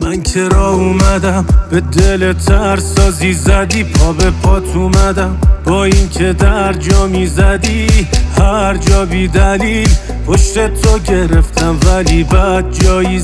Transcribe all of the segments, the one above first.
من که راه اومدم به دل ترسازی زدی، پا به پات اومدم با این که در جا میزدی هر جا بی دلیل پشت تو گرفتم ولی بد جایی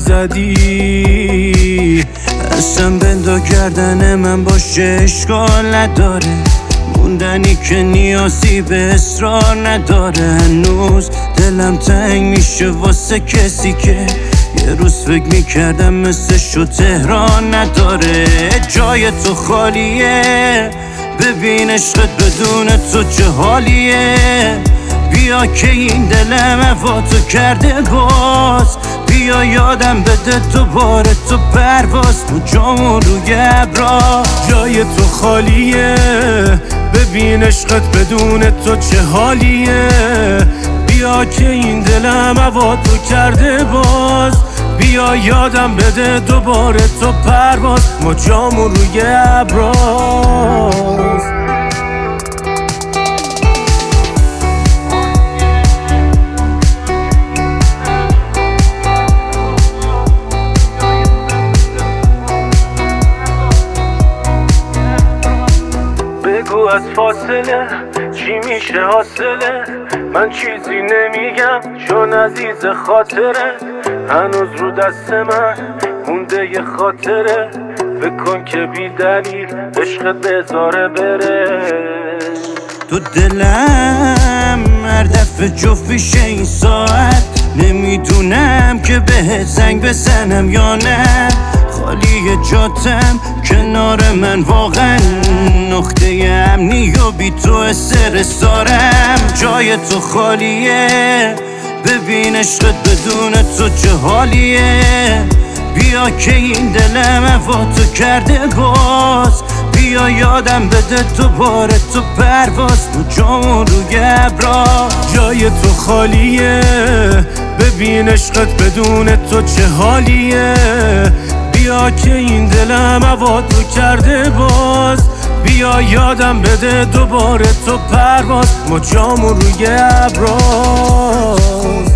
زدی. اصلا بندا گردن من باشه اشکال نداره، موندنی که نیازی به اصرار نداره. هنوز دلم تنگ میشه واسه کسی که یه روز فکر میکردم مثل شو تهران نداره. جای تو خالیه، ببین عشقت بدون تو چه حالیه. بیا که این دلم هواتو کرده باز، بیا یادم بده دوباره تو پرواز تو جامون روی ابرا. جای تو خالیه، ببین عشقت بدون تو چه حالیه. بیا که این دلم هواتو کرده باز، بیا یادم بده دوباره تو پرواز ما جامون روی ابراز. بگو از فاصله چی میشه حاصله، من چیزی نمیگم چون عزیز خاطره. هنوز رو دست من مونده یه خاطره، بکن که بی دلیل عشقت بذاره بره. تو دلم هر دفعه جفیشه این ساعت، نمیدونم که بهت زنگ بزنم یا نه. خالی جاتم کنار من واقعا نقطه امنی و بی تو استرسارم. جای تو خالیه، ببین عشقت بدون تو چه حالیه. بیا که این دلم هواتو کرده باز، بیا یادم بده دوباره تو پرواز تو جامون روی ابرا. جای تو خالیه، ببین عشقت بدون تو چه حالیه. بیا که این دلم هواتو کرده باز، بیا یادم بده دوباره تو پرواز ما جامون روی ابراز.